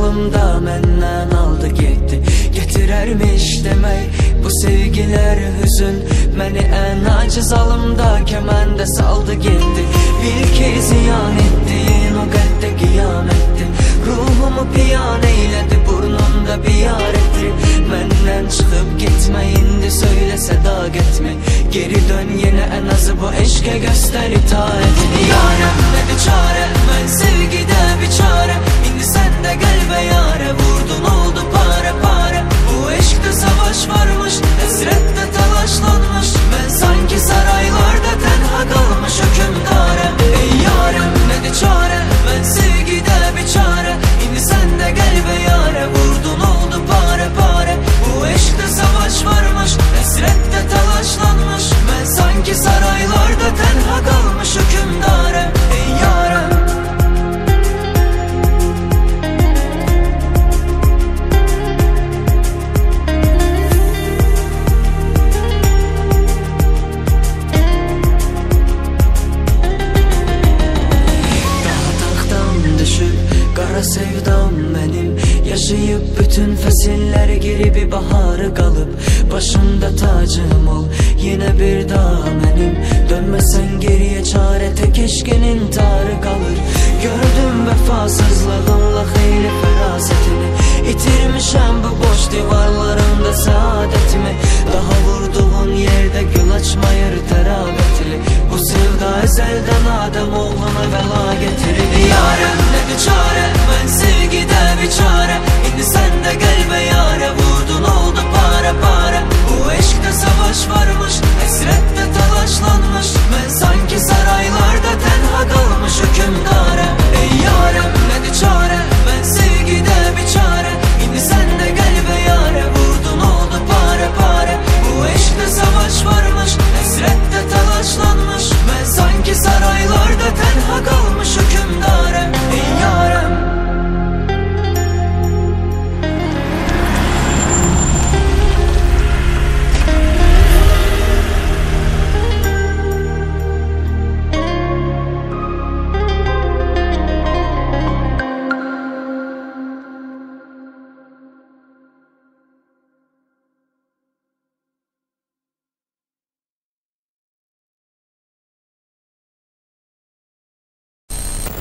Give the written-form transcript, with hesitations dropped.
zalımda menden aldı gitti. Getirermiş demek bu sevgiler hüzün, beni en acı zalımda kemende saldı gitti. Bir kez ziyan ettin o kadde kıyametti, ruhumu piyan eyledi burnumda bir yaretti. Menden çıkıp gitme indi söyle sedaket mi, geri dön yine en azı bu eşke göster itaatini. Yarem ne bir çare, ben sevgide bir çare, indi sen de gel be yare, vurdun oldu pare pare. Bu eşkte savaş varmış, esrette talaşlanmış, ben sanki saraylarda tenha kalmış hükümdarem. Ey yarem ne de çare, ben sevgide bir çare, indi sen de gel be yare, vurdun oldu pare pare. Bu eşkte savaş varmış, esrette talaşlanmış, ben sanki saraylarda tenha kalmış hükümdarem. Ey yarem. Kara sevdam benim, yaşayıp bütün fesiller geri bir baharı kalıp, başımda tacım ol yine bir daha benim. Dönmesen geriye çare tek eşkin intiharı kalır. Gördüm vefasızlığınla hayli ferasetini, itirmişem bu boş divarlarında saadetimi. Daha vurduğun yerde gül açmayır terabetli, bu sevda ezelden Adem oğluna bela getirildi. Yarem ne bir çare,